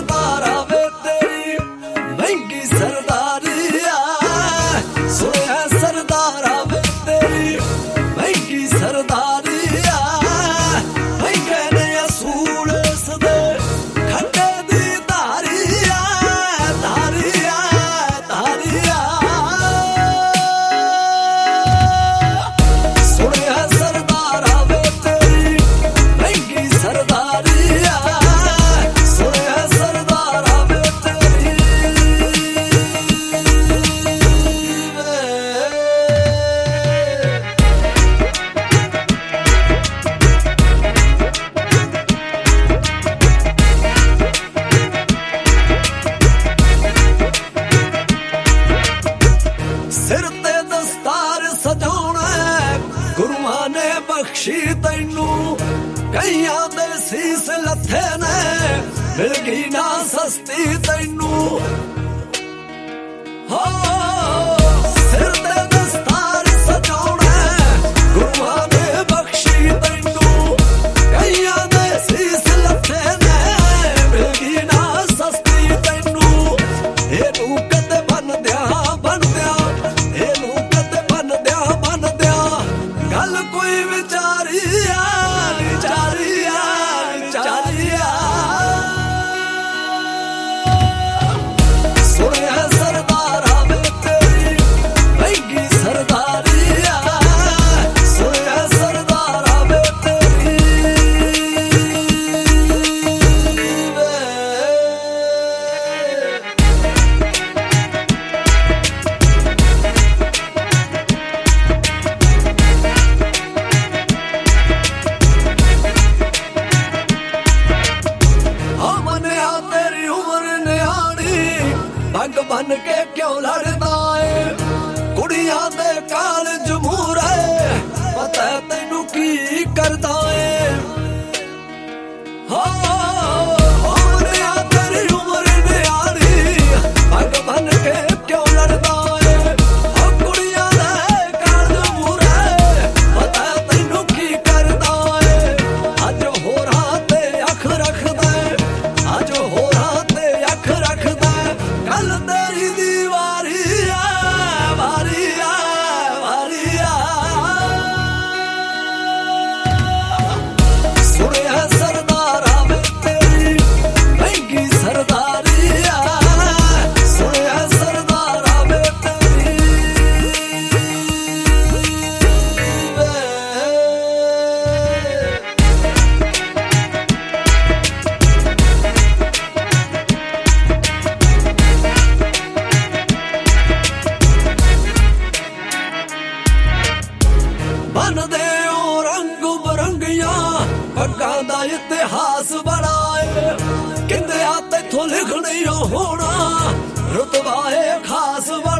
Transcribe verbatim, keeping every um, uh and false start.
सरदारा वे तेरी महंगी सरदारिया सुने सरदारा वे तेरी महंगी सरदारिया भाई कहने असूल सदे खंडे दी धारिया धारिया धारिया सुने सरदारा वे तेरी महंगी सरदारिया सिर ते दस्तार सजाउणा गुरुआं ने बख्शी तैनू कईयां दे सीस लथे ने मिल गई ना सस्ती तैनू हो सिर ते दस्तार सजाउणा गुरुआं ने बख्शी तैनू कईयां दे सीस लथे ने मिल गई ना सस्ती तैनू एनू कदे बन दिया बन दिया गल कोई विचारिया विचारिया विचारिया सुने सरदारा वे तेरी महंगी सरदारिया सुने सरदारा वे तेरी पग बन के क्यों लड़दा है कुड़ियां दे कालज मूरे पता तैनू की करदा है तेरी उम्र न्याणी पग बन के क्यों लड़दा है कुड़ियां दे कालज मूरे पता तैनू की करदा है अज होरां ते अख रखदा अज होरां ते अख रखदा कल तेरी दीवारिया वारिया वारिया सुने सरदारा वे तेरी महंगी सरदारिया सुने सरदारा वे तेरी बन दे रंग बरंगिया पग्गां दा इतिहास बड़ा है किंदे आ तैथों लिखनी होना रुतबा है खास बड़ा